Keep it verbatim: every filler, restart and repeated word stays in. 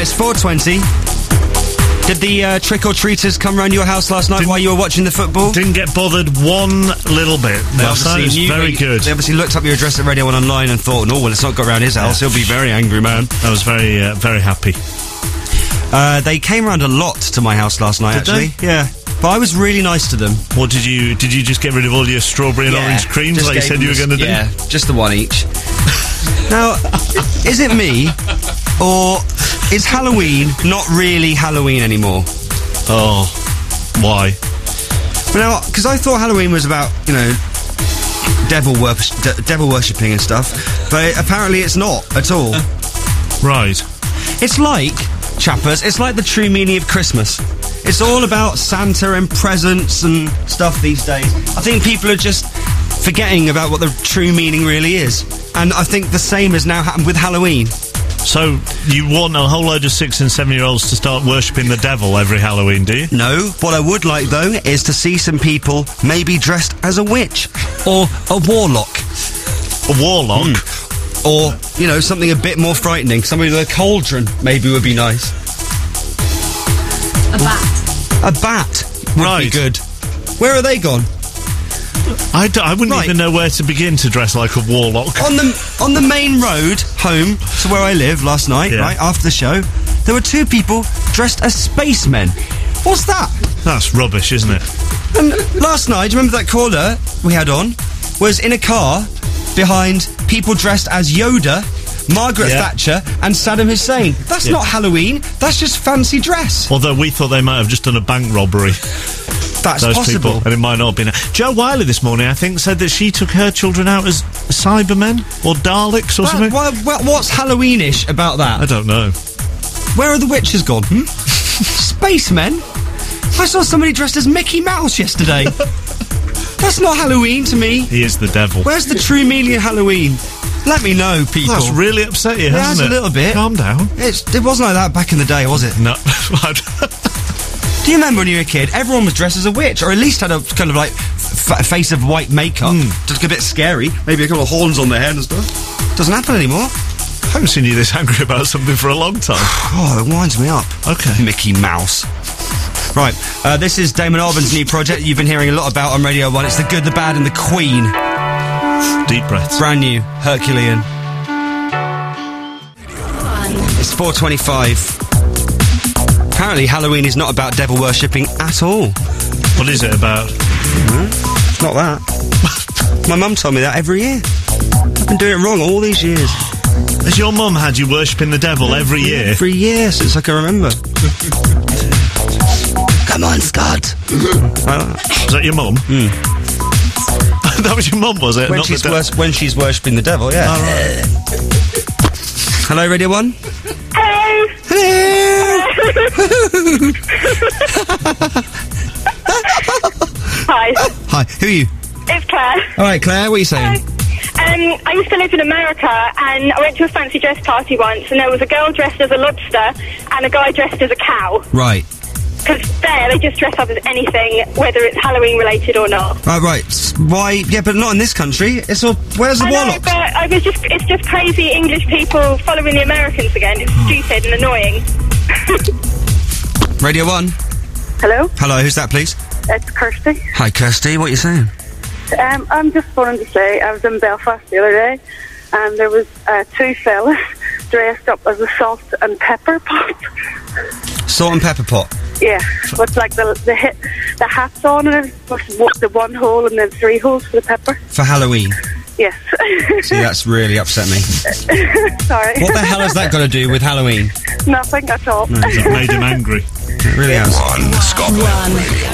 it's four twenty. Did the uh, trick-or-treaters come round your house last night didn't, while you were watching the football? Didn't get bothered one little bit. Last night was very you, good. They obviously looked up your address at Radio one online and thought, no, well, it's not got round his house. Yeah. He'll be very angry, man. I was very, uh, very happy. Uh, they came round a lot to my house last night, did actually. They? Yeah. But I was really nice to them. What did you... Did you just get rid of all your strawberry and yeah, orange creams like you said you were going to do? Yeah, just the one each. Now, is it me, or is Halloween not really Halloween anymore? Oh, why? Well, now, because I thought Halloween was about, you know, devil wor- de- devil worshipping and stuff, but apparently it's not at all. Right. It's like, chappers, it's like the true meaning of Christmas. It's all about Santa and presents and stuff these days. I think people are just forgetting about what the true meaning really is. And I think the same has now happened with Halloween. So, you want a whole load of six and seven-year-olds to start worshipping the devil every Halloween, do you? No. What I would like, though, is to see some people maybe dressed as a witch. Or a warlock. A warlock? Mm. Or, you know, something a bit more frightening. Somebody with a cauldron, maybe, would be nice. A bat. A bat would right. be good. Where are they gone? I, d- I wouldn't right. even know where to begin to dress like a warlock. On the on the main road home to where I live last night, yeah. right, after the show, there were two people dressed as spacemen. What's that? That's rubbish, isn't it? And last night, do you remember that caller we had on was in a car behind people dressed as Yoda, Margaret yeah. Thatcher and Saddam Hussein. That's yeah. not Halloween, that's just fancy dress. Although we thought they might have just done a bank robbery. That's Those possible. People, and it might not have been. Jo Wiley this morning, I think, said that she took her children out as Cybermen or Daleks or that, something. Well, well, what's Halloweenish about that? I don't know. Where are the witches gone? Hmm? Spacemen? I saw somebody dressed as Mickey Mouse yesterday. That's not Halloween to me. He is the devil. Where's the true meaning of Halloween? Let me know, people. That's really upset you, hasn't it? It has a little bit. Calm down. It's, it wasn't like that back in the day, was it? No. Do you remember when you were a kid, everyone was dressed as a witch, or at least had a kind of like f- face of white makeup, mm. just a bit scary, maybe a couple of horns on their head and stuff. Doesn't happen anymore. I haven't seen you this angry about something for a long time. Oh, it winds me up. Okay. Mickey Mouse. Right, uh, this is Damon Albarn's new project you've been hearing a lot about on Radio one. It's The Good, the Bad and the Queen. Deep breaths. Brand new, Herculean. It's four twenty-five. Apparently Halloween is not about devil worshipping at all. What is it about? No, it's not that. My mum told me that every year. I've been doing it wrong all these years. Has your mum had you worshipping the devil every year? Every year since I can remember. Come on, Scott. Was that your mum? Mm. That was your mum, was it? When Not she's the de- wors- when she's worshipping the devil, yeah. Oh, right. Hello, Radio one. Hello. Hello. Hi. Hi. Who are you? It's Claire. All right, Claire. What are you saying? Hi. Um, I used to live in America, and I went to a fancy dress party once, and there was a girl dressed as a lobster and a guy dressed as a cow. Right. Because there, they just dress up as anything, whether it's Halloween related or not. Right, right. S- Why? Yeah, but not in this country. It's all. Where's the I know, warlocks? but I was just, it's just crazy English people following the Americans again. It's stupid and annoying. Radio one. Hello? Hello, who's that, please? It's Kirsty. Hi, Kirsty. What are you saying? Um, I'm just wanting to say, I was in Belfast the other day, and there was uh, two fellas dressed up as a salt and pepper pot. Salt and pepper pot? Yeah, with like the the, hit, the hats on and everything, with the one hole and then three holes for the pepper. For Halloween? Yes. See, that's really upset me. Sorry. What the hell has that got to do with Halloween? Nothing at all. No, that made him angry. It really has. One Scotland. One.